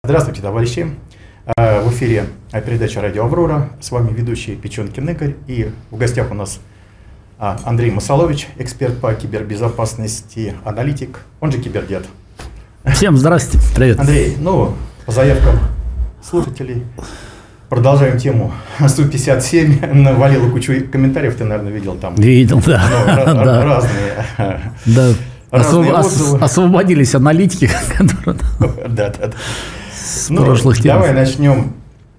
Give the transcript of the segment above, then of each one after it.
Здравствуйте, товарищи. В эфире передача «Радио Аврора». С вами ведущий Печенкин Игорь. И в гостях у нас Андрей Масалович, эксперт по кибербезопасности, аналитик, он же кибердед. Всем здрасте, привет. Андрей, по заявкам слушателей продолжаем тему Су-57. Навалило кучу комментариев, ты, наверное, видел там. Видел, да. Разные. Да. Отзывы. Освободились аналитики, которые с прошлых тем. Давай начнем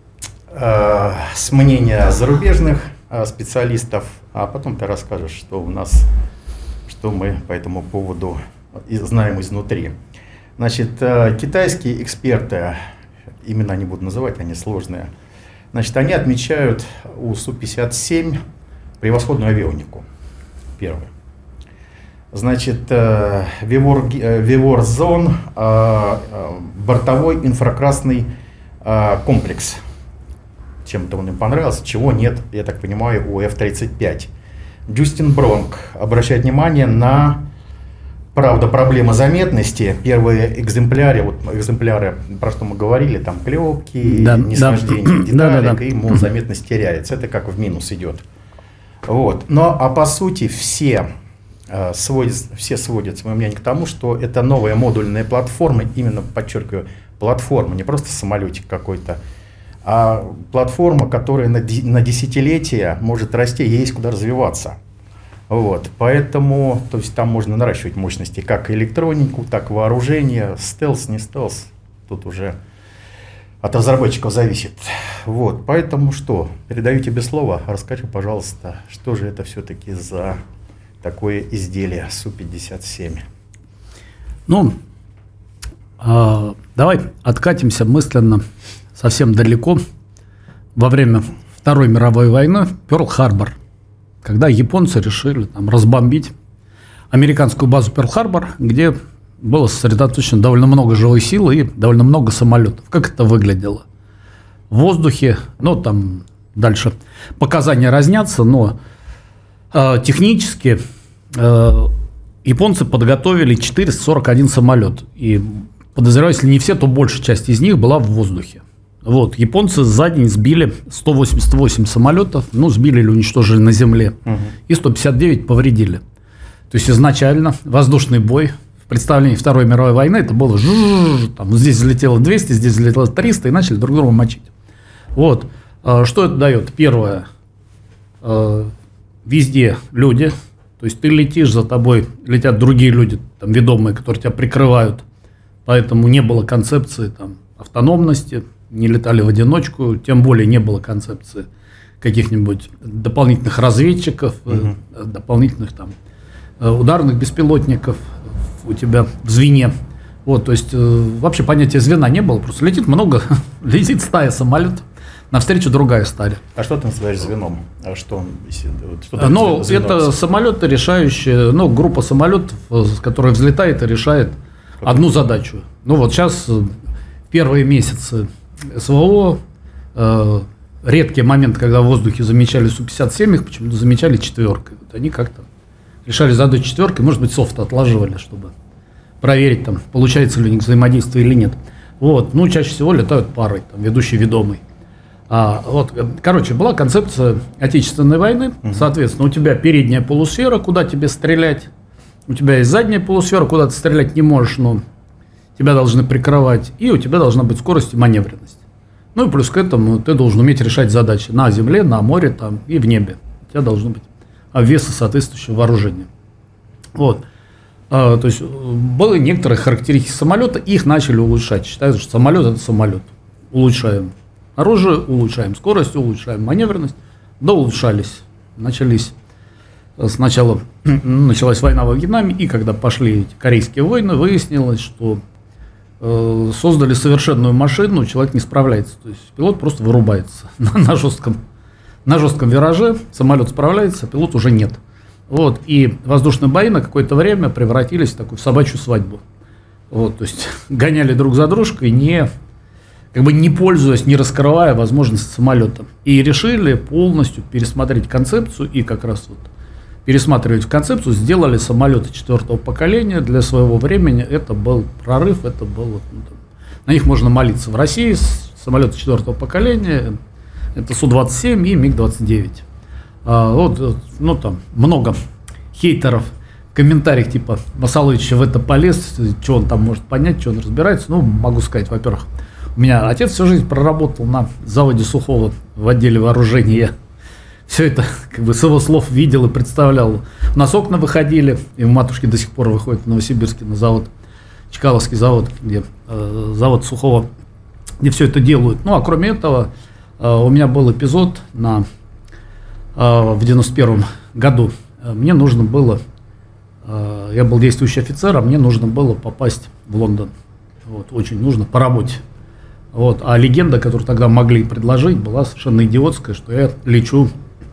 с мнения зарубежных специалистов, а потом ты расскажешь, что у нас, что мы по этому поводу знаем изнутри. Значит, китайские эксперты, имена не буду называть, они сложные, значит, они отмечают у Су-57 превосходную авионику. Первое. Значит, Вивор Зон, бортовой инфракрасный комплекс. Чем-то он им понравился, чего нет, я так понимаю, у F-35. Джустин Бронк обращает внимание на, правда, проблема заметности. Первые экземпляры, про что мы говорили, там клепки, нисхождение деталек, и, мол, заметность теряется. Это как в минус идет. Вот. А по сути все сводят свое мнение к тому, что это новая модульная платформа, именно, подчеркиваю, платформа, не просто самолетик какой-то, а платформа, которая на десятилетия может расти, ей есть куда развиваться. Вот. Поэтому, то есть там можно наращивать мощности как электронику, так и вооружение, стелс, не стелс, тут уже от разработчиков зависит. Вот. Поэтому что, передаю тебе слово, расскажи, пожалуйста, что же это все-таки за такое изделие Су-57. Давай откатимся мысленно совсем далеко во время Второй мировой войны, Пёрл-Харбор, когда японцы решили разбомбить американскую базу Пёрл-Харбор, где было сосредоточено довольно много живой силы и довольно много самолетов. Как это выглядело? В воздухе, там дальше показания разнятся, но технически японцы подготовили 441 самолет. И подозреваю, если не все, то большая часть из них была в воздухе. Вот. Японцы за день сбили 188 самолетов, сбили или уничтожили на земле, и 159 повредили. То есть изначально воздушный бой в представлении Второй мировой войны это было здесь взлетело 200, здесь взлетело 300, и начали друг друга мочить. Вот. Что это дает? Первое. Везде люди, то есть ты летишь, за тобой летят другие люди, ведомые, которые тебя прикрывают, поэтому не было концепции автономности, не летали в одиночку, тем более не было концепции каких-нибудь дополнительных разведчиков, дополнительных ударных беспилотников у тебя в звене. Вот, то есть вообще понятия звена не было, просто летит летит стая самолетов. Навстречу другая стая. А что ты называешь звеном? Это самолеты, решающие, группа самолетов, которая взлетает и решает одну задачу. Сейчас в первые месяцы СВО редкий момент, когда в воздухе замечали Су-57, их почему-то замечали четверкой. Они как-то решали задачу четверкой, может быть, софт отложивали, чтобы проверить, получается ли у них взаимодействие или нет. Вот. Чаще всего летают парой, ведущий, ведомый. Была концепция Отечественной войны, соответственно, у тебя передняя полусфера, куда тебе стрелять, у тебя есть задняя полусфера, куда ты стрелять не можешь, но тебя должны прикрывать, и у тебя должна быть скорость и маневренность. И плюс к этому ты должен уметь решать задачи на земле, на море и в небе. У тебя должно быть обвесы соответствующего вооружения. Вот. То есть были некоторые характеристики самолета, их начали улучшать. Считается, что самолет – это самолет. Улучшаем оружие, улучшаем скорость, улучшаем маневренность. Улучшались. Сначала началась война во Вьетнаме, и когда пошли эти корейские войны, выяснилось, что создали совершенную машину, человек не справляется. То есть пилот просто вырубается на жестком вираже, самолет справляется, а пилот уже нет. Вот. И воздушные бои на какое-то время превратились в такую собачью свадьбу. Вот. То есть гоняли друг за дружкой, не пользуясь, не раскрывая возможности самолета. И решили полностью пересмотреть концепцию, и как раз пересматривать концепцию, сделали самолеты 4-го поколения для своего времени. Это был прорыв, это был на них можно молиться. В России самолеты 4-го поколения, это Су-27 и МиГ-29. Ну, там много хейтеров в комментариях, типа, Масалович в это полез, что он там может понять, что он разбирается. Ну, могу сказать, во-первых, у меня отец всю жизнь проработал на заводе Сухого в отделе вооружения. Все это как бы с его слов видел и представлял. У нас окна выходили, и у матушки до сих пор выходят в Новосибирске на завод, Чкаловский завод, где завод Сухого, где все это делают. Ну, а кроме этого, у меня был эпизод в 91 году. Мне нужно было, я был действующий офицер, а мне нужно было попасть в Лондон. Вот, очень нужно, по работе. Вот, а легенда, которую тогда могли предложить, была совершенно идиотская, что я лечу.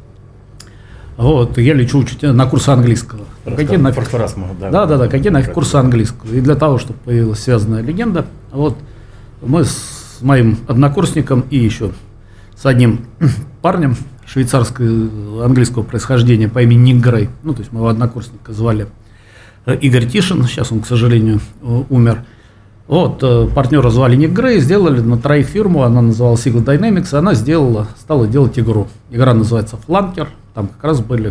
Вот, я лечу на курсы английского. Какие нафиг курсы английского. И для того, чтобы появилась связанная легенда, вот, мы с моим однокурсником и еще с одним парнем швейцарско-английского происхождения по имени Ник Грей, ну, то есть моего однокурсника звали Игорь Тишин, сейчас он, к сожалению, умер. Вот, партнера звали Ник Грей, сделали на троих фирму, она называлась Eagle Dynamics, она стала делать игру. Игра называется «Фланкер», там как раз были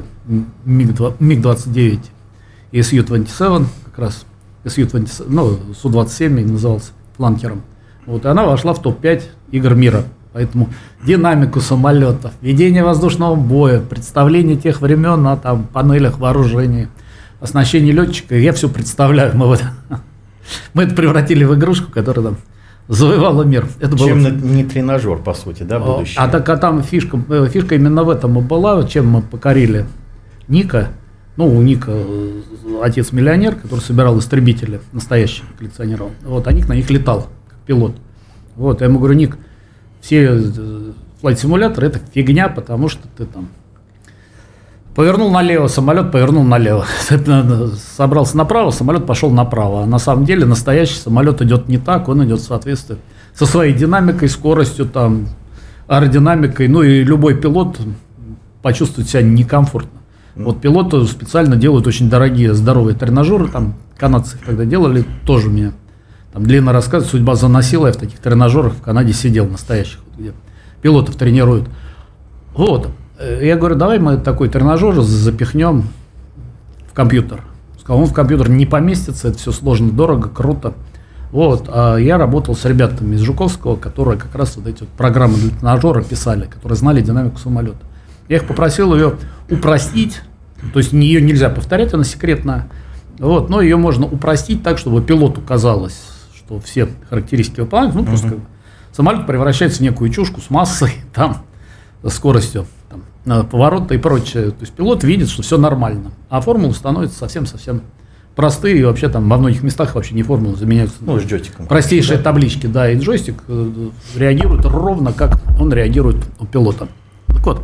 МиГ-29 и Су-27, как раз Су-27, ну, Су-27 назывался «Фланкером». Вот, и она вошла в топ-5 игр мира. Поэтому динамику самолетов, ведение воздушного боя, представление тех времен на там, панелях вооружения, оснащение летчика, я все представляю. Мы это превратили в игрушку, которая там завоевала мир. Это чем было... не тренажер, по сути, да, будущее. А там фишка именно в этом и была, чем мы покорили Ника. Ну, у Ника отец миллионер, который собирал истребители, настоящих коллекционировал. Вот, а Ник на них летал, как пилот. Вот, я ему говорю, Ник, все флайт-симуляторы – это фигня, потому что ты там повернул налево, самолет повернул налево. Собрался направо, самолет пошел направо. А на самом деле настоящий самолет идет не так, он идет в соответствии со своей динамикой, скоростью, там, аэродинамикой. Ну и любой пилот почувствует себя некомфортно. Вот пилоты специально делают очень дорогие, здоровые тренажеры. Там канадцы, когда делали, тоже меня там длинно рассказывают, судьба заносила. Я в таких тренажерах в Канаде сидел, настоящих, где пилотов тренируют. Вот. Я говорю, давай мы такой тренажер запихнем в компьютер. Сказал, он в компьютер не поместится, это все сложно, дорого, круто. Вот. А я работал с ребятами из Жуковского, которые как раз вот эти вот программы для тренажера писали, которые знали динамику самолета. Я их попросил ее упростить, то есть ее нельзя повторять, она секретная. Вот, но ее можно упростить так, чтобы пилоту казалось, что все характеристики выполняют. Ну, просто самолет превращается в некую чушку с массой, там, скоростью, там, поворота и прочее. То есть пилот видит, что все нормально. А формулы становятся совсем-совсем простые. И вообще там во многих местах вообще не формулы заменяются. Ну, с джойстиком. Простейшие таблички, да. И джойстик реагирует ровно, как он реагирует у пилота. Так вот.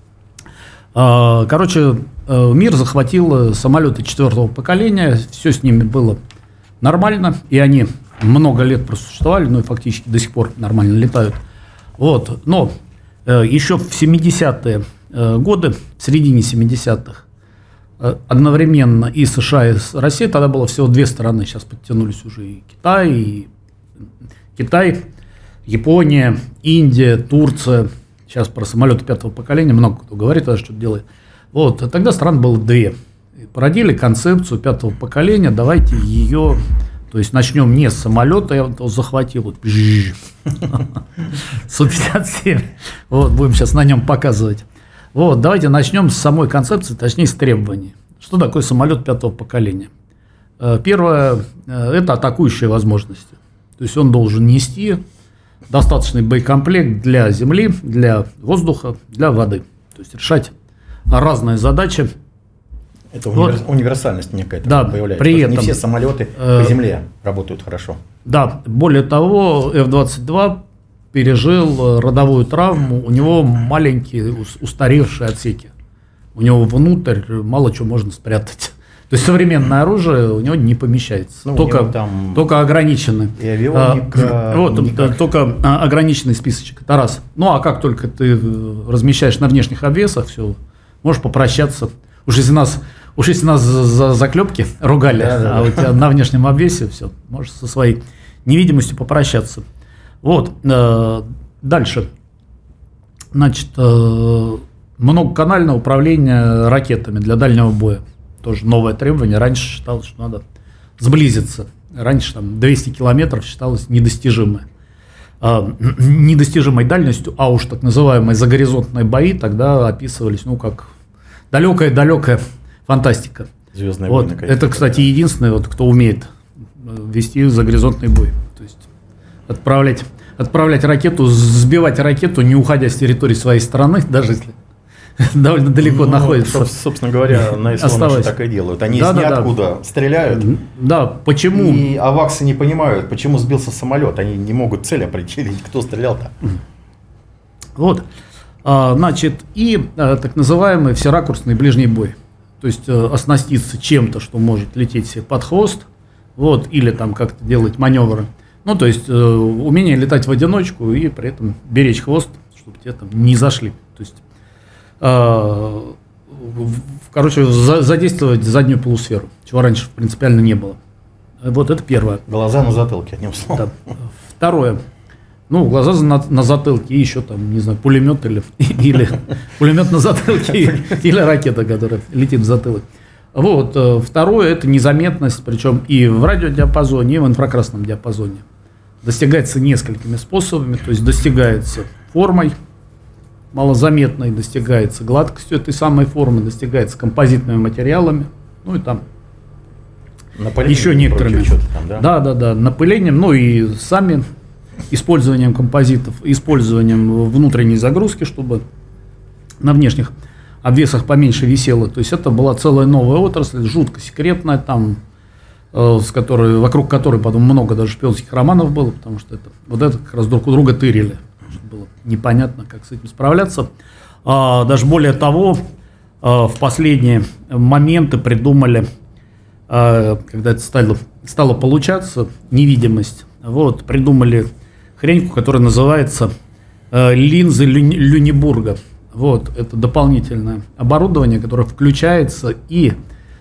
Короче, мир захватил самолеты 4-го поколения. Все с ними было нормально. И они много лет просуществовали, ну и фактически до сих пор нормально летают. Вот. Но еще в 70-е годы, в середине 70-х, одновременно и США, и Россия, тогда было всего две страны, сейчас подтянулись уже и Китай, Япония, Индия, Турция. Сейчас про самолеты 5-го поколения много кто говорит, даже что-то делает. Вот, а тогда стран было две. И породили концепцию 5-го поколения, давайте ее... То есть начнем не с самолета, я вот захватил, вот, Су-57, вот, будем сейчас на нем показывать. Вот, давайте начнем с самой концепции, точнее с требований. Что такое самолет 5-го поколения? Первое – это атакующие возможности. То есть он должен нести достаточный боекомплект для земли, для воздуха, для воды. То есть решать разные задачи. Это универсальность некая появляется. При этом, не все самолеты по земле работают хорошо. Да, более того, F-22 пережил родовую травму, у него маленькие устаревшие отсеки. У него внутрь мало чего можно спрятать. То есть современное оружие у него не помещается, ну, только ограниченный. И авионика. Только ограниченный списочек. Это раз. Ну а как только ты размещаешь на внешних обвесах, все, можешь попрощаться. Уж если нас за заклепки ругали, а у тебя на внешнем обвесе все, можешь со своей невидимостью попрощаться. Вот, дальше. Значит, многоканальное управление ракетами для дальнего боя. Тоже новое требование. Раньше считалось, что надо сблизиться. Раньше там 200 километров считалось недостижимой дальностью, а уж так называемые загоризонтные бои тогда описывались, ну, как далекая фантастика. Звездные вот. войны. Это, кстати, единственный, вот, кто умеет вести загоризонтный бой. То есть отправлять ракету, сбивать ракету, не уходя с территории своей страны, даже если довольно далеко находится. Собственно говоря, на исламе так и делают. Они из ниоткуда стреляют. Да, почему? И аваксы не понимают, почему сбился самолет. Они не могут цель определить, кто стрелял-то. Вот. Значит, и так называемый всеракурсный ближний бой. То есть оснаститься чем-то, что может лететь себе под хвост, вот, или там как-то делать маневры. Ну, то есть умение летать в одиночку и при этом беречь хвост, чтобы те там не зашли. То есть, короче, задействовать заднюю полусферу, чего раньше принципиально не было. Вот это первое. Глаза на затылке, одним словом. Да. Второе. Ну, глаза на затылке и еще там, не знаю, пулемет или пулемет на затылке или ракета, которая летит в затылок. Вот. Второе – это незаметность, причем и в радиодиапазоне, и в инфракрасном диапазоне. Достигается несколькими способами, то есть достигается формой малозаметной, достигается гладкостью этой самой формы, достигается композитными материалами, ну и там еще некоторыми. Да, напылением, ну и сами использованием композитов, использованием внутренней загрузки, чтобы на внешних обвесах поменьше висело. То есть это была целая новая отрасль, жутко секретная, там, вокруг которой потом много даже шпионских романов было, потому что это как раз друг у друга тырили. Было непонятно, как с этим справляться. Даже более того, в последние моменты придумали, когда это стало получаться, невидимость, вот, придумали хрень, которая называется линзы Люнебурга. Вот, это дополнительное оборудование, которое включается и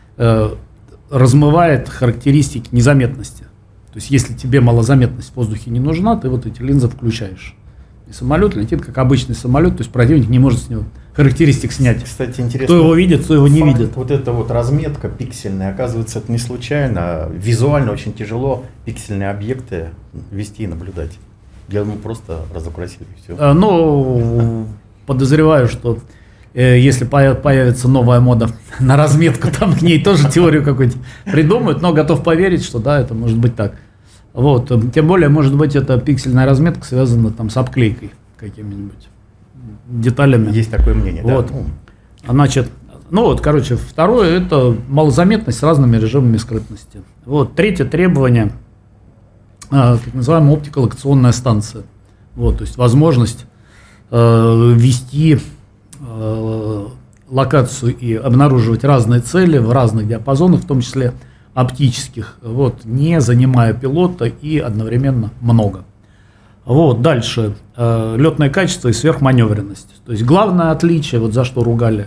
размывает характеристики незаметности. То есть, если тебе малозаметность в воздухе не нужна, ты вот эти линзы включаешь. И самолет летит как обычный самолет, то есть противник не может с него характеристик снять. Кстати, интересно. Кто его видит, кто его не видит. Вот эта вот разметка пиксельная, оказывается, это не случайно. Визуально очень тяжело пиксельные объекты вести и наблюдать. Я думаю, просто разукрасили все. Ну, подозреваю, что если появится новая мода на разметку, там к ней тоже теорию какую-нибудь придумают, но готов поверить, что да, это может быть так. Вот. Тем более, может быть, эта пиксельная разметка связана там с обклейкой какими-нибудь деталями. Есть такое мнение, вот. Да. Значит, ну вот, короче, второе – это малозаметность с разными режимами скрытности. Вот. Третье требование – так называемая оптико-локационная станция. Вот, то есть возможность вести локацию и обнаруживать разные цели в разных диапазонах, в том числе оптических, вот, не занимая пилота и одновременно много. Вот, дальше. Летное качество и сверхманевренность. То есть главное отличие, вот за что ругали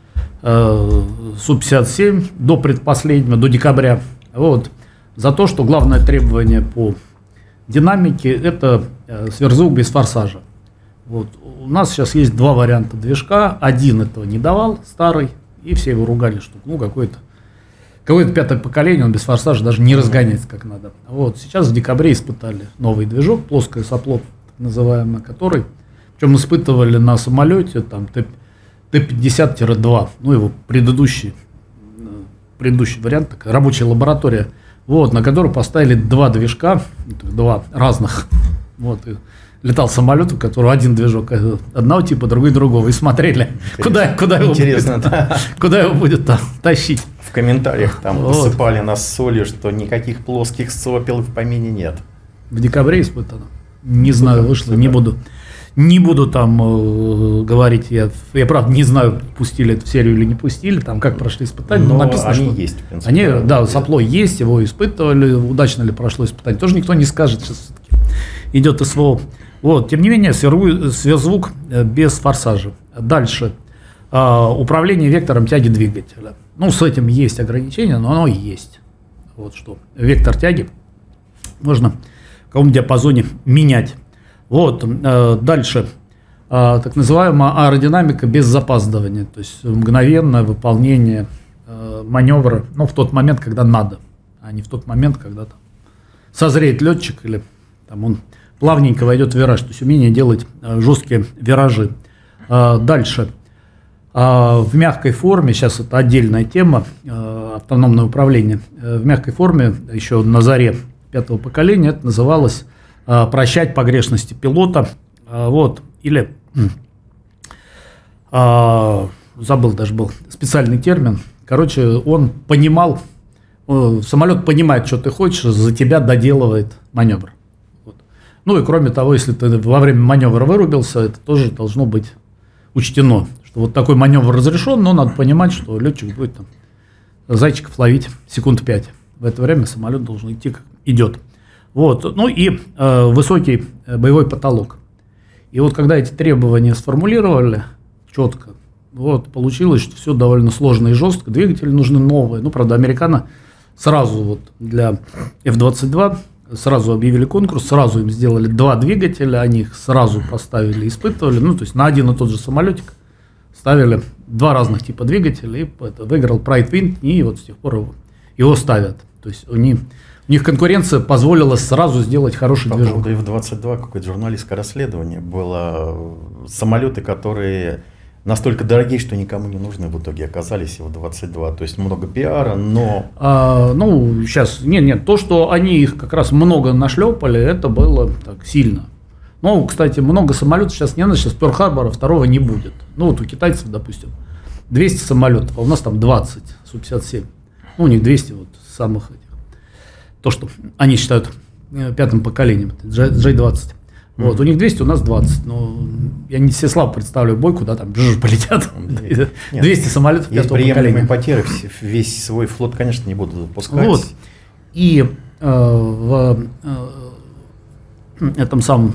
Су-57 до предпоследнего, до декабря, вот, за то, что главное требование по динамике – это сверхзвук без форсажа. Вот. У нас сейчас есть два варианта движка. Один этого не давал, старый, и все его ругали, что ну, какое-то пятое поколение, он без форсажа даже не разгоняется как надо. Вот. Сейчас в декабре испытали новый движок, плоское сопло, так называемое, который, причем испытывали на самолете там, Т-50-2, ну его предыдущий вариант, такая рабочая лаборатория, вот, на которую поставили два движка, два разных. Вот, и летал самолет, у которого один движок одного типа, другой другого, и смотрели, куда его будет тащить. В комментариях там посыпали нас солью, что никаких плоских сопел в помине нет. В декабре испытано. Не знаю, вышло, не буду там говорить, я правда не знаю, пустили эту серию или не пустили, там как прошли испытания, но написано, они что есть, в принципе. сопло есть, его испытывали, удачно ли прошло испытание, тоже никто не скажет, сейчас все-таки идет СВО. Вот, тем не менее, сверхзвук без форсажа. Дальше. Управление вектором тяги двигателя. Ну, с этим есть ограничения, но оно есть. Вот что. Вектор тяги можно каком диапазоне менять. Вот, дальше. Так называемая аэродинамика без запаздывания, то есть мгновенное выполнение маневра, ну, в тот момент, когда надо, а не в тот момент, когда там созреет летчик или там он плавненько войдет в вираж, то есть умение делать жесткие виражи. Дальше. В мягкой форме, сейчас это отдельная тема, автономное управление, в мягкой форме еще на заре 5-го поколения это называлось прощать погрешности пилота, вот, или забыл, даже был специальный термин, короче, он понимал, самолет понимает, что ты хочешь, за тебя доделывает маневр. Вот. Ну и кроме того, если ты во время маневра вырубился, это тоже должно быть учтено, что вот такой маневр разрешен, но надо понимать, что летчик будет там зайчиков ловить секунд 5. В это время самолет должен идти, как идет. Вот. Ну и высокий боевой потолок. И вот когда эти требования сформулировали четко, вот, получилось, что все довольно сложно и жестко. Двигатели нужны новые. Ну, правда, американо сразу вот для F-22 сразу объявили конкурс, сразу им сделали 2 двигателя, они их сразу поставили, испытывали. Ну, то есть на один и тот же самолетик ставили 2 разных типа двигателя, и это выиграл Pride Wind, и вот с тех пор его ставят. То есть у них конкуренция позволила сразу сделать хороший движок. По поводу F-22 какое-то журналистское расследование было. Самолеты, которые настолько дорогие, что никому не нужны, в итоге оказались F-22. То есть много пиара, но... ну, сейчас, нет, то, что они их как раз много нашлепали, это было так сильно. Ну, кстати, много самолетов сейчас не надо, сейчас Пёрл-Харбора второго не будет. Ну, вот у китайцев, допустим, 200 самолетов, а у нас там 20, Су-57. Ну, у них 200 вот самых этих. То, что они считают 5-м поколением, J-20. Вот, у них 200, у нас 20. Но я не себе слабо представляю бой, куда там полетят 200 самолетов 5-го поколения. Потери, весь свой флот, конечно, не будут выпускать. Вот. И в этом самом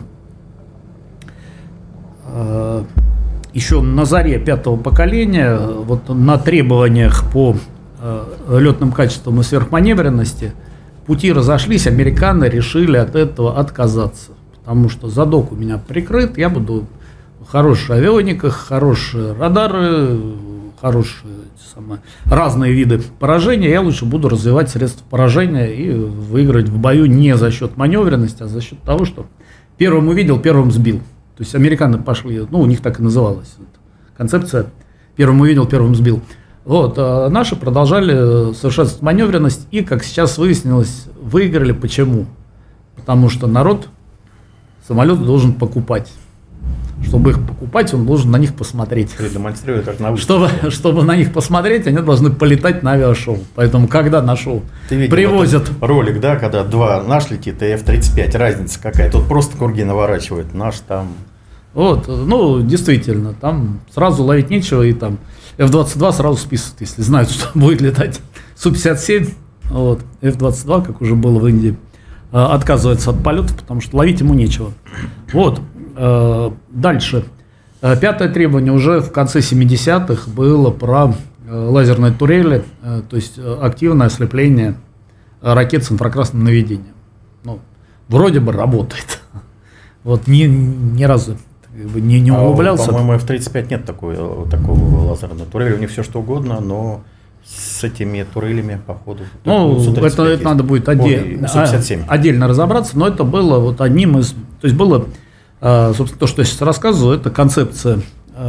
еще на заре 5-го поколения, вот на требованиях по летным качествам и сверхманевренности пути разошлись, американцы решили от этого отказаться. Потому что задок у меня прикрыт, я буду в хороших авиониках, хорошие радары, хорошие разные виды поражения. Я лучше буду развивать средства поражения и выиграть в бою не за счет маневренности, а за счет того, что первым увидел, первым сбил. То есть американцы пошли, ну у них так и называлась концепция «первым увидел, первым сбил». Вот, а наши продолжали совершенствовать маневренность и, как сейчас выяснилось, выиграли. Почему? Потому что народ самолет должен покупать. Чтобы их покупать, он должен на них посмотреть. Продемонстрировать как на выставке. Чтобы на них посмотреть, они должны полетать на авиашоу. Поэтому, когда на шоу привозят... ролик, да, когда 2 наш летит и F-35, разница какая? Тут просто круги наворачивают, наш там... Вот, ну, действительно, там сразу ловить нечего, и там F-22 сразу списывают, если знают, что будет летать Су-57. Вот, F-22, как уже было в Индии, отказывается от полетов, потому что ловить ему нечего. Вот, дальше. 5-е требование уже в конце 70-х было про лазерные турели, то есть активное ослепление ракет с инфракрасным наведением. Ну, вроде бы работает. Вот ни разу не углублялся. По-моему, F-35 нет такого лазерного турели. У них все что угодно, но с этими турелями, походу. Ну, это надо будет отдельно разобраться, но это было вот одним из... То есть было, собственно, то, что я сейчас рассказываю, это концепция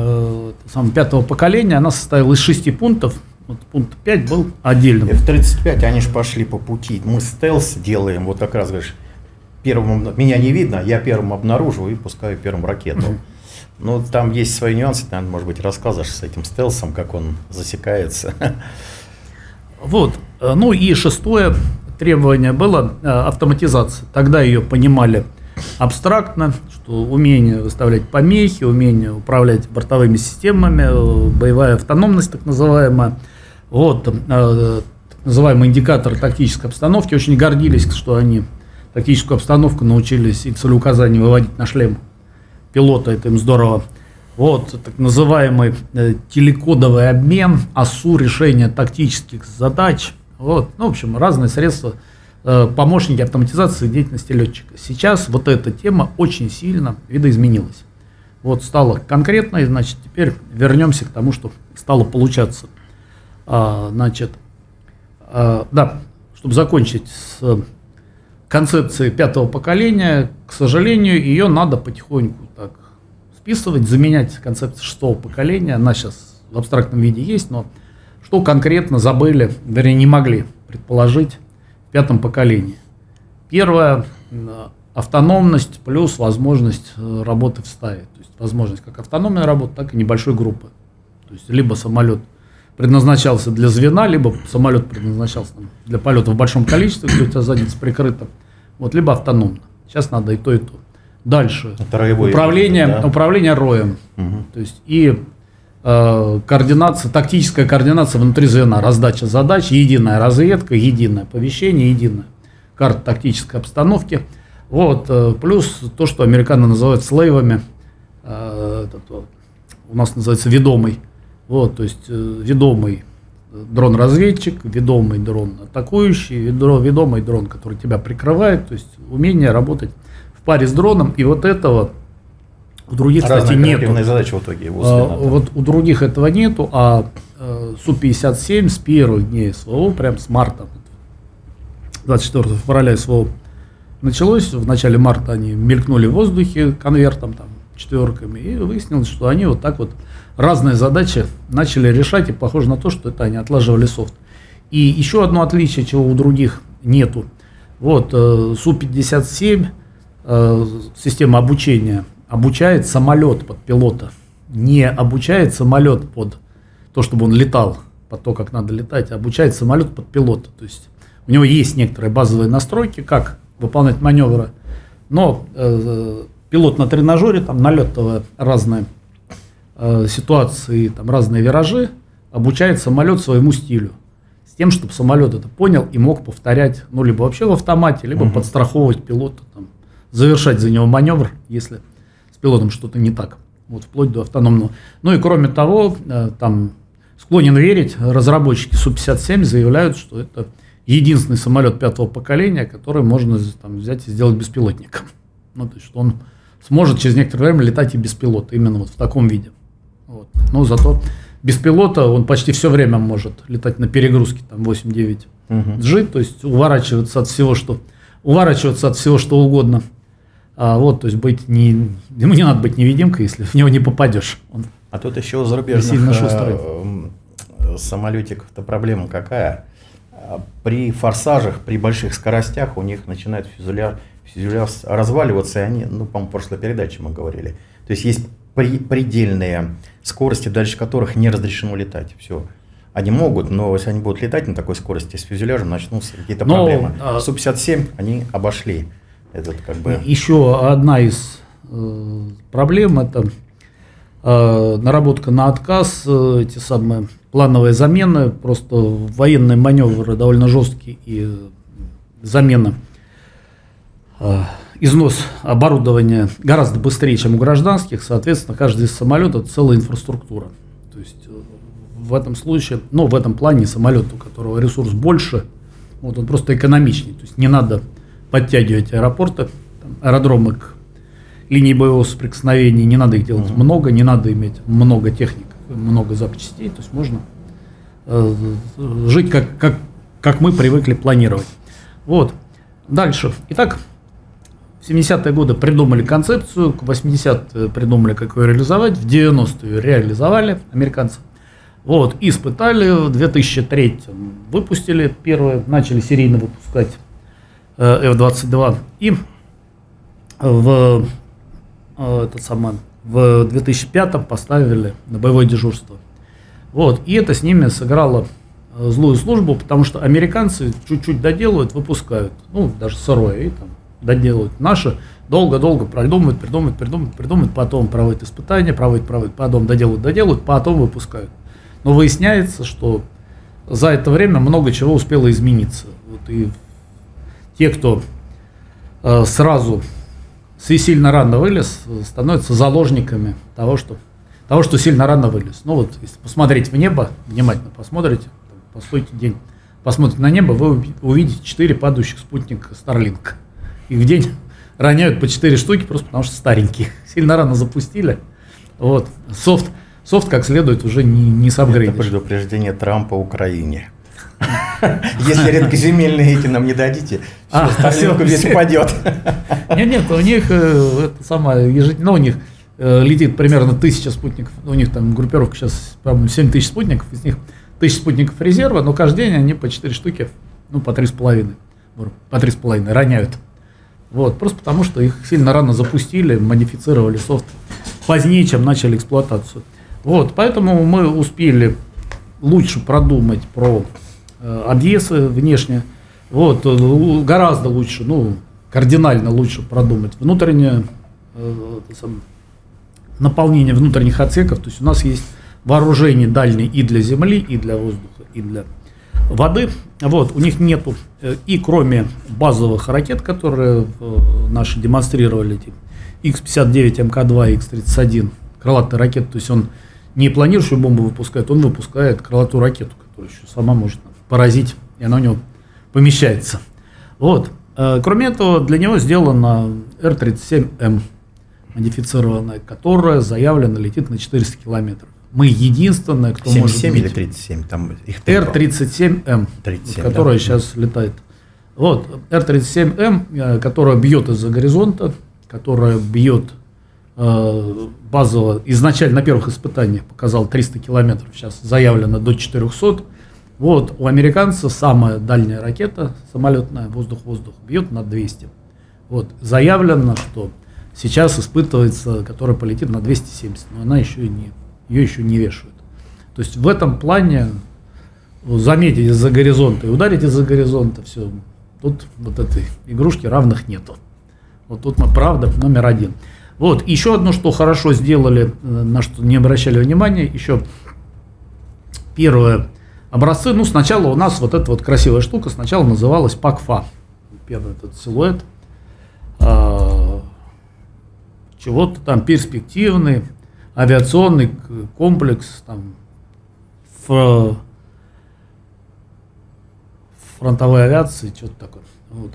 5-го поколения, она состояла из 6 пунктов. Вот пункт 5 был отдельным. F-35, они же пошли по пути. Мы стелс делаем, вот как раз говоришь, первым, меня не видно, я первым обнаруживаю и пускаю первым ракету. Но там есть свои нюансы, ты, может быть, расскажешь с этим стелсом, как он засекается. Вот. Ну и 6-е требование было автоматизация. Тогда ее понимали абстрактно, что умение выставлять помехи, умение управлять бортовыми системами, боевая автономность так называемая. Вот. Так называемые индикаторы тактической обстановки очень гордились, что они тактическую обстановку научились и целеуказания выводить на шлем пилота, это им здорово. Вот, так называемый телекодовый обмен, АСУ, решение тактических задач. Вот, ну, в общем, разные средства помощники автоматизации деятельности летчика. Сейчас вот эта тема очень сильно видоизменилась. Вот стало конкретно, и значит, теперь вернемся к тому, что стало получаться. Значит, да, чтобы закончить с концепцией 5-го поколения, к сожалению, ее надо потихоньку так списывать, заменять концепцию 6-го поколения. Она сейчас в абстрактном виде есть, но что конкретно забыли, вернее, не могли предположить в 5-м поколении. Первое – автономность плюс возможность работы в стае. То есть возможность как автономной работы, так и небольшой группы. То есть либо самолет предназначался для звена, либо самолет предназначался для полета в большом количестве, где у тебя задница прикрыта, вот, либо автономно. Сейчас надо и то, и то. Дальше. Управление роем. Угу. То есть и координация, тактическая координация внутри звена, раздача задач, единая разведка, единое оповещение, единая карта тактической обстановки. Вот, плюс то, что американцы называют слейвами, у нас называется ведомый. Вот, то есть ведомый дрон-разведчик, ведомый дрон атакующий, ведомый дрон, который тебя прикрывает, то есть умение работать в паре с дроном, и вот этого у других, кстати, нету. Задача в итоге вот у других этого нету, а Су-57 с первых дней СВО, прям с марта, 24 февраля СВО началось, в начале марта они мелькнули в воздухе конвертом, там, четверками, и выяснилось, что они вот так вот разные задачи начали решать, и похоже на то, что это они отлаживали софт. И еще одно отличие, чего у других нету. Вот Су-57, система обучения, обучает самолет под пилота, не обучает самолет под то, чтобы он летал, под то, как надо летать, а обучает самолет под пилота. То есть у него есть некоторые базовые настройки, как выполнять маневры, но пилот на тренажере, там налетовые разные ситуации, там разные виражи, обучает самолет своему стилю. С тем, чтобы самолет это понял и мог повторять, ну, либо вообще в автомате, либо подстраховывать пилота, там, завершать за него маневр, если с пилотом что-то не так, вот, вплоть до автономного. Ну и кроме того, там, склонен верить, разработчики Су-57 заявляют, что это единственный самолет 5-го поколения, который можно там взять и сделать беспилотником. Ну, то есть, что он сможет через некоторое время летать и без пилота, именно вот в таком виде. Вот. Но зато без пилота он почти все время может летать на перегрузке, там 8-9 G, то есть уворачиваться от всего, что угодно. Вот, то есть ему не надо быть невидимкой, если в него не попадешь. А тут еще у зарубежных самолетиков-то проблема какая? При форсажах, при больших скоростях у них начинает фюзеляж разваливаться, и они, ну, по-моему, в прошлой передаче мы говорили. То есть есть предельные скорости, дальше которых не разрешено летать. Все. Они могут, но если они будут летать на такой скорости с фюзеляжем, начнутся какие-то проблемы. Су-57 они обошли. Этот, как бы... Еще одна из проблем – это наработка на отказ, эти самые плановые замены, просто военные маневры довольно жесткие, и замена, износ оборудования гораздо быстрее, чем у гражданских, соответственно, каждый из самолетов – это целая инфраструктура. То есть в этом случае, ну, в этом плане самолет, у которого ресурс больше, вот он просто экономичнее, то есть не надо подтягивать аэропорты, там, аэродромы к линии боевого соприкосновения, не надо их делать много, не надо иметь много техник, много запчастей, то есть можно жить как мы привыкли планировать. Вот. Дальше. Итак, в 70-е годы придумали концепцию, в 80-е придумали, как ее реализовать, в 90-е ее реализовали американцы. Вот, испытали, в 2003-м выпустили первые, начали серийно выпускать F-22, и в 2005-м поставили на боевое дежурство. Вот, и это с ними сыграло злую службу, потому что американцы чуть-чуть доделают, выпускают, ну, даже сырое, и там доделают. Наши долго-долго придумывают, потом проводят испытания, проводят, потом доделают, потом выпускают. Но выясняется, что за это время много чего успело измениться. Вот, и те, кто сразу сильно рано вылез, становятся заложниками того, что сильно рано вылез. Ну вот, если посмотреть в небо, внимательно посмотрите, постойте день посмотрите на небо, вы увидите 4 падающих спутника Starlink. Их в день роняют по 4 штуки, просто потому что старенькие. Сильно рано запустили. Вот. Софт как следует уже не сапгрейдишь. Это предупреждение Трампа Украине. Если редкоземельные эти нам не дадите, Starlink весь упадет. Нет, у них это самое, у них летит примерно 1000 спутников. У них там группировка сейчас, по-моему, 7000 спутников, из них 1000 спутников резерва, но каждый день они по 4 штуки, по 3,5 роняют. Вот, просто потому, что их сильно рано запустили, модифицировали софт позднее, чем начали эксплуатацию. Вот, поэтому мы успели лучше продумать про обвесы внешне, вот, гораздо лучше, кардинально лучше продумать внутреннее наполнение внутренних отсеков. То есть у нас есть вооружение дальнее и для земли, и для воздуха, и для воды. Вот, у них нету, и кроме базовых ракет, которые наши демонстрировали, типа Х-59, МК-2, Х-31, крылатые ракеты, то есть он не планирующую бомбу выпускает, он выпускает крылатую ракету, которая еще сама может поразить, и она у него помещается. Вот. Кроме этого, для него сделана Р-37М, модифицированная, которая заявлена летит на 400 километров. Мы единственные, кто 77 может... 77 или 37? Там их Р-37М, 37, которая да? сейчас летает. Вот, Р-37М, которая бьет из-за горизонта, которая бьет базово, изначально на первых испытаниях показал 300 километров, сейчас заявлено до 400. Вот, у американцев самая дальняя ракета самолетная, воздух-воздух, бьет на 200. Вот, заявлено, что сейчас испытывается, которая полетит на 270, но она ее еще не вешают. То есть в этом плане заметить из-за горизонта и ударить из-за горизонта, все, тут вот этой игрушки равных нету. Вот тут мы правда номер один. Вот, еще одно, что хорошо сделали, на что не обращали внимания, еще первые образцы, сначала у нас вот эта вот красивая штука сначала называлась ПАК-ФА. Первый этот силуэт, чего-то там перспективный, авиационный комплекс, там, фронтовой авиации, что-то такое. Вот.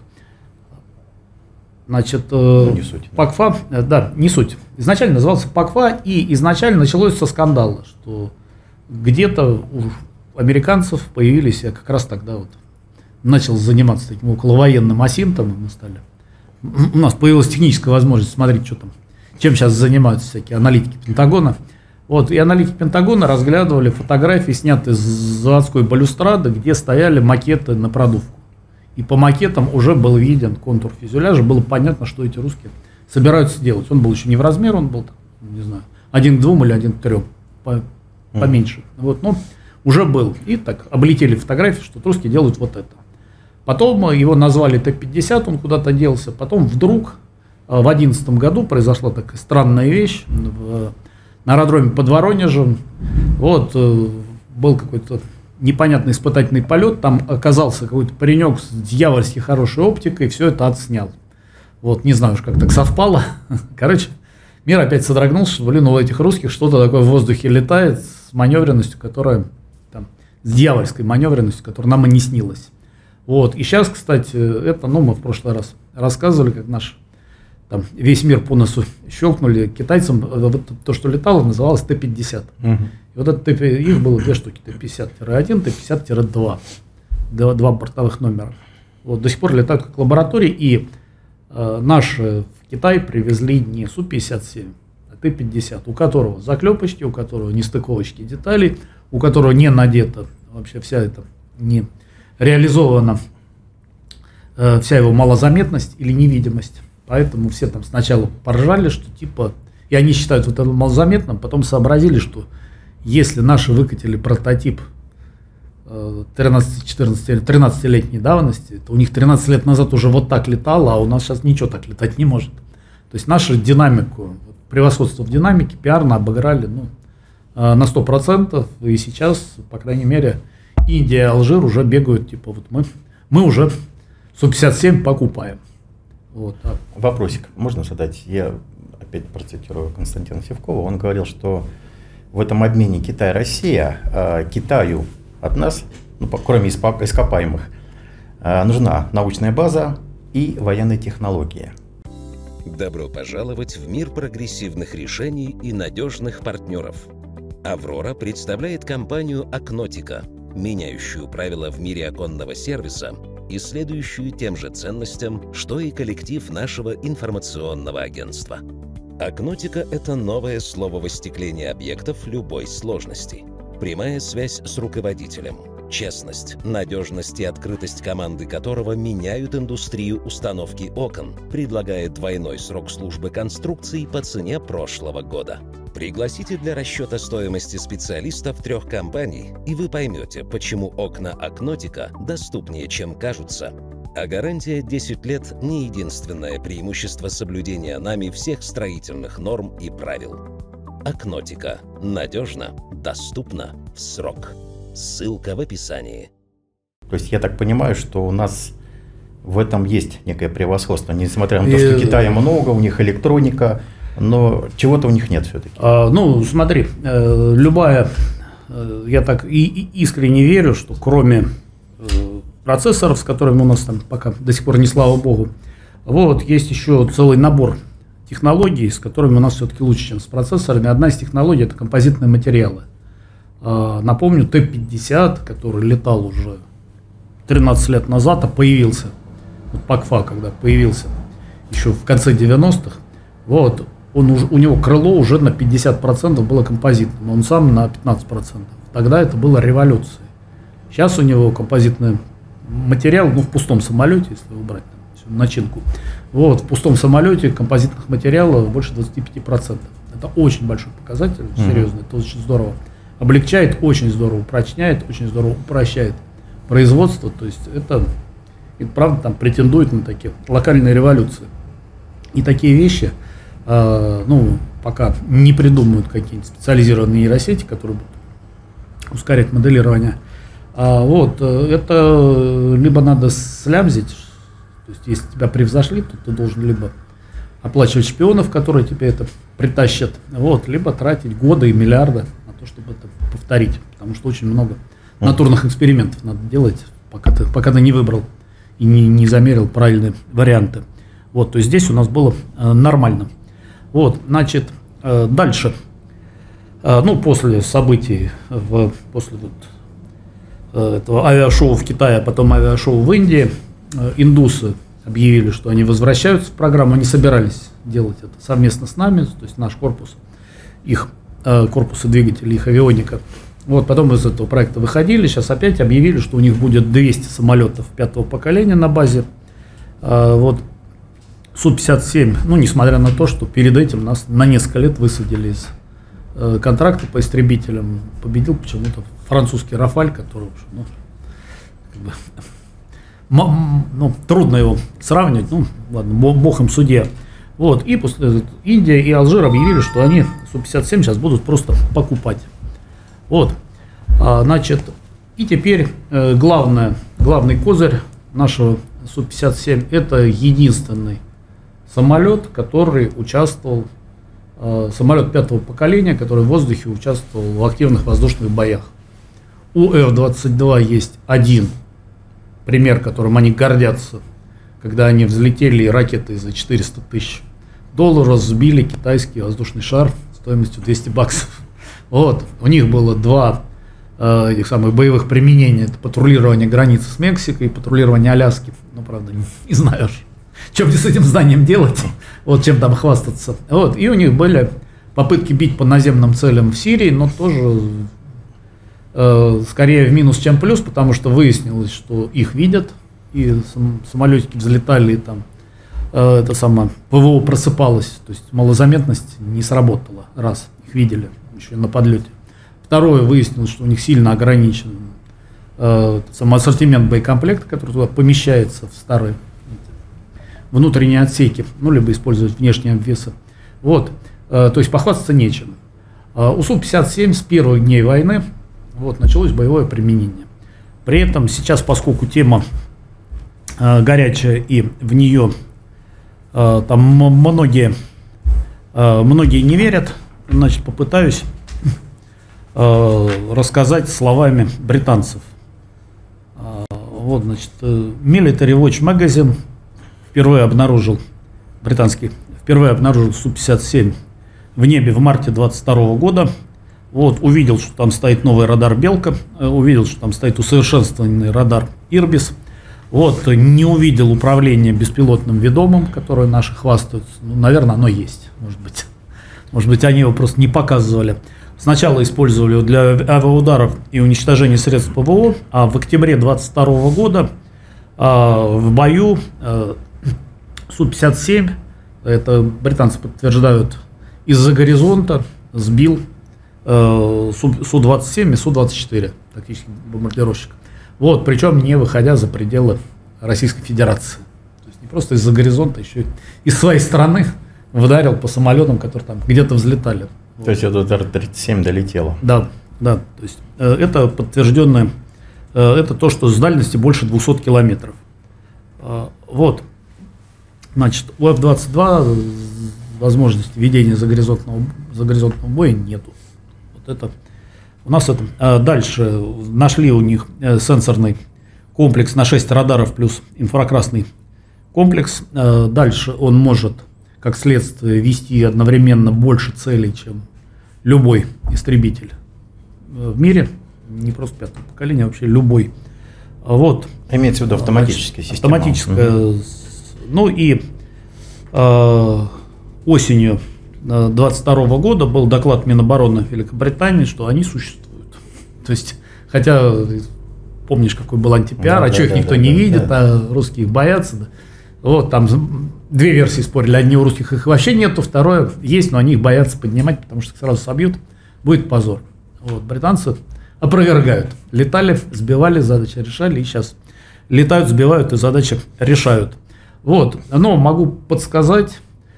Значит, не суть. ПАК-ФА, да, не суть. Изначально назывался ПАК-ФА, и изначально началось со скандала, что где-то у американцев появились, я как раз тогда вот начал заниматься таким околовоенным осинтом, мы стали. У нас появилась техническая возможность смотреть, что там, чем сейчас занимаются всякие аналитики Пентагона. Вот, и аналитики Пентагона разглядывали фотографии, снятые с заводской балюстрады, где стояли макеты на продувку. И по макетам уже был виден контур фюзеляжа, было понятно, что эти русские собираются делать. Он был еще не в размер, он был, не знаю, 1 к 2 или 1 к 3, поменьше. Вот, но уже был. И так облетели фотографии, что русские делают вот это. Потом его назвали Т-50, он куда-то делся. Потом вдруг в 2011 году произошла такая странная вещь. На аэродроме под Воронежем вот, был какой-то непонятный испытательный полет, там оказался какой-то паренек с дьявольски хорошей оптикой, все это отснял. Вот, не знаю уж, как так совпало. Короче, мир опять содрогнулся, что, у этих русских что-то такое в воздухе летает с маневренностью, которая, там, с дьявольской маневренностью, которая нам и не снилась. Вот, и сейчас, кстати, это, мы в прошлый раз рассказывали, как наш, там, весь мир по носу щелкнули китайцам, вот то, что летало, называлось Т-50. И вот это их было 2 штуки, Т-50-1, Т-50-2, 2 бортовых номера. Вот, до сих пор летают как лаборатории, и наши в Китай привезли не Су-57, а Т-50, у которого заклепочки, у которого нестыковочки деталей, у которого не надета вообще вся эта, не реализована вся его малозаметность или невидимость. Поэтому все там сначала поржали, что типа, и они считают вот это малозаметным, потом сообразили, что если наши выкатили прототип 13-летней давности, то у них 13 лет назад уже вот так летало, а у нас сейчас ничего так летать не может. То есть нашу динамику, превосходство в динамике пиарно обыграли на 100%, и сейчас, по крайней мере, Индия и Алжир уже бегают, типа вот мы уже Су-57 покупаем. Вот, так. Вопросик можно задать? Я опять процитирую Константина Сивкова. Он говорил, что в этом обмене Китай-Россия Китаю от нас ну, кроме ископаемых, нужна научная база и военные технологии. Добро пожаловать в мир прогрессивных решений и надежных партнеров. «Аврора» представляет компанию «Акнотика», меняющую правила в мире оконного сервиса и следующую тем же ценностям, что и коллектив нашего информационного агентства. «Акнотика» — это новое слово в остеклении объектов любой сложности. Прямая связь с руководителем, честность, надежность и открытость команды которого меняют индустрию установки окон, предлагает двойной срок службы конструкций по цене прошлого года. Пригласите для расчета стоимости специалистов 3 компаний, и вы поймете, почему окна «Акнотика» доступнее, чем кажутся. А гарантия 10 лет – не единственное преимущество соблюдения нами всех строительных норм и правил. «Акнотика» – надежно, доступно, в срок. Ссылка в описании. То есть я так понимаю, что у нас в этом есть некое превосходство, несмотря на то, что Китая много, у них электроника, но чего-то у них нет все-таки. Ну, смотри, любая, я так и искренне верю, что кроме процессоров, с которыми у нас там пока до сих пор не слава богу, вот есть еще целый набор технологий, с которыми у нас все-таки лучше, чем с процессорами. Одна из технологий – это композитные материалы. Напомню, Т-50, который летал уже 13 лет назад, а появился, вот ПАК-ФА, когда появился еще в конце 90-х, вот, у него крыло уже на 50% было композитным, он сам на 15%. Тогда это была революция. Сейчас у него композитный материал, ну, в пустом самолете, если убрать там, начинку, вот, в пустом самолете композитных материалов больше 25%. Это очень большой показатель, серьезно, это очень здорово. Облегчает, очень здорово упрочняет, очень здорово упрощает производство. То есть это правда там претендует на такие локальные революции. И такие вещи, ну, пока не придумают какие-нибудь специализированные нейросети, которые будут ускорять моделирование, вот, это либо надо слямзить, то есть если тебя превзошли, то ты должен либо оплачивать шпионов, которые тебе это притащат, вот, либо тратить годы и миллиарды, чтобы это повторить, потому что очень много натурных экспериментов надо делать, пока ты не выбрал и не замерил правильные варианты. Вот, то есть здесь у нас было нормально. Вот, значит, дальше, ну, после событий, после этого авиашоу в Китае, а потом авиашоу в Индии, индусы объявили, что они возвращаются в программу, они собирались делать это совместно с нами, то есть наш корпус, их корпусы двигателей, их авионика. Вот, потом из этого проекта выходили, сейчас опять объявили, что у них будет 200 самолетов 5-го поколения на базе. Вот, Су-57, ну, несмотря на то, что перед этим нас на несколько лет высадили из контракта по истребителям, победил почему-то французский Рафаль, который, ну, как бы, ну, трудно его сравнивать, ну, ладно, бог им судья. Вот, и после Индия и Алжир объявили, что они Су-57 сейчас будут просто покупать. Вот, значит, и теперь главный козырь нашего Су-57 – это единственный самолет, который участвовал, самолет 5-го поколения, который в воздухе участвовал в активных воздушных боях. У F-22 есть один пример, которым они гордятся, когда они взлетели ракетой за $400 тысяч, сбили китайский воздушный шар стоимостью $200. Вот. У них было два этих самых боевых применения. Это патрулирование границы с Мексикой и патрулирование Аляски. Ну, правда, не знаю, что мне с этим зданием делать, вот, чем там хвастаться. Вот. И у них были попытки бить по наземным целям в Сирии, но тоже скорее в минус, чем плюс, потому что выяснилось, что их видят, и самолетики взлетали, и там это самое ПВО просыпалось, то есть малозаметность не сработала, раз, их видели еще на подлете. Второе, выяснилось, что у них сильно ограничен сам ассортимент боекомплекта, который туда помещается в старые внутренние отсеки, ну, либо использовать внешние обвесы. Вот, то есть похвастаться нечем. У Су-57 с первых дней войны вот, началось боевое применение. При этом сейчас, поскольку тема горячая и в нее там многие не верят, значит, попытаюсь рассказать словами британцев. Вот, значит, Military Watch Magazine впервые обнаружил Су-57 в небе в марте 22 года. Вот, увидел, что там стоит новый радар «Белка», увидел, что там стоит усовершенствованный радар «Ирбис». Вот, не увидел управление беспилотным ведомым, которое наши хвастаются. Ну, наверное, оно есть, может быть. Может быть, они его просто не показывали. Сначала использовали его для авиаударов и уничтожения средств ПВО, а в октябре 22 года в бою Су-57, это британцы подтверждают, из-за горизонта сбил Су-27 и Су-24, тактический бомбардировщик. Вот, причем не выходя за пределы Российской Федерации. То есть не просто из-за горизонта, еще и из своей страны вдарил по самолетам, которые там где-то взлетали. То есть это Р-37 долетело. Да, да. То есть это подтвержденное, это то, что с дальности больше 200 километров. Вот. Значит, у F-22 возможности ведения загоризонтного боя нету. Вот это у нас это. Дальше нашли у них сенсорный комплекс на 6 радаров плюс инфракрасный комплекс. Дальше он может, как следствие, вести одновременно больше целей, чем любой истребитель в мире. Не просто пятого поколения, а вообще любой. Вот. Имеется в виду автоматическая система. Автоматическая. Ну и осенью 22 года был доклад Минобороны Великобритании, что они существуют. То есть, хотя, помнишь, какой был антипиар, да, а что их никто не видит, а русские их боятся. Да. Вот, там две версии спорили. Одни у русских их вообще нету, второе есть, но они их боятся поднимать, потому что сразу собьют, будет позор. Вот, британцы опровергают. Летали, сбивали, задачи решали, и сейчас летают, сбивают и задачи решают. Вот, но могу подсказать,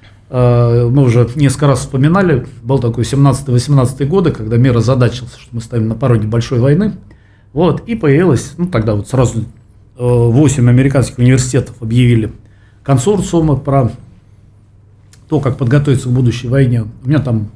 мы уже несколько раз вспоминали, был такой 17-18 годы, когда мир озадачился, что мы стоим на пороге большой войны. Вот, и появилось, ну тогда вот сразу 8 американских университетов объявили консорциумы про то, как подготовиться к будущей войне. У меня там,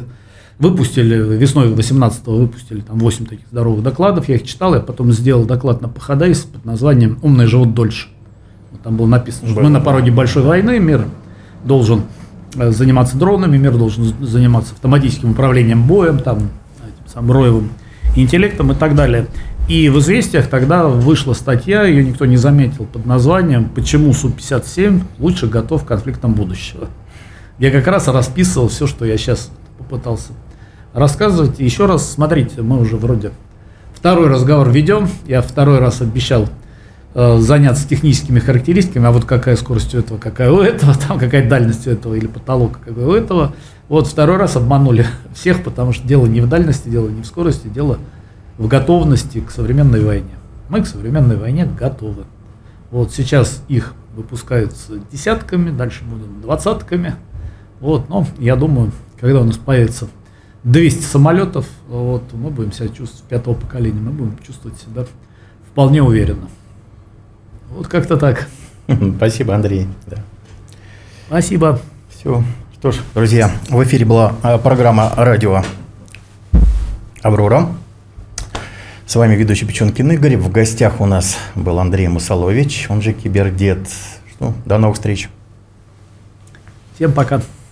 выпустили, весной 18-го выпустили там 8 таких здоровых докладов, я их читал, я потом сделал доклад на ПХДС под названием «Умные живут дольше». Вот там было написано, что мы на пороге большой войны, мир должен заниматься дронами, мир должен заниматься автоматическим управлением боем, там, этим самым роевым интеллектом и так далее. И в «Известиях» тогда вышла статья, ее никто не заметил, под названием «Почему Су-57 лучше готов к конфликтам будущего». Я как раз расписывал все, что я сейчас попытался рассказывать. И еще раз, смотрите, мы уже вроде второй разговор ведем. Я второй раз обещал заняться техническими характеристиками, а вот какая скорость у этого, какая у этого, там какая дальность у этого или потолок какой у этого. Вот второй раз обманули всех, потому что дело не в дальности, дело не в скорости, дело в готовности к современной войне. Мы к современной войне готовы. Вот сейчас их выпускаются десятками, дальше будут двадцатками. Вот, но я думаю, когда у нас появится 200 самолетов, вот, мы будем себя чувствовать, 5-го поколения, мы будем чувствовать себя вполне уверенно. Вот как-то так. Спасибо, Андрей. Да. Спасибо. Все. Что ж, друзья, в эфире была программа «Радио Аврора». С вами ведущий Печенкин Игорь. В гостях у нас был Андрей Мусалович, он же Кибердед. Что? До новых встреч. Всем пока.